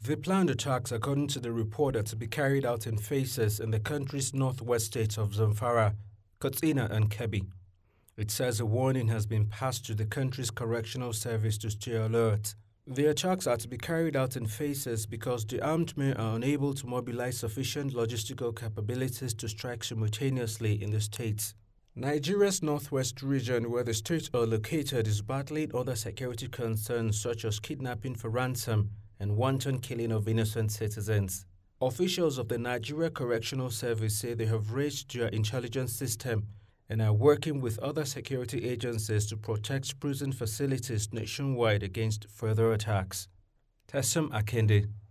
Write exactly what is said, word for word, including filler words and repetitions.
The planned attacks, according to the report, are to be carried out in phases in the country's northwest states of Zamfara, Katsina, and Kebbi. It says a warning has been passed to the country's correctional service to stay alert. The attacks are to be carried out in phases because the armed men are unable to mobilize sufficient logistical capabilities to strike simultaneously in the states. Nigeria's northwest region, where the states are located, is battling other security concerns such as kidnapping for ransom and wanton killing of innocent citizens. Officials of the Nigeria Correctional Service say they have raised their intelligence system and are working with other security agencies to protect prison facilities nationwide against further attacks. Tessem Akinde.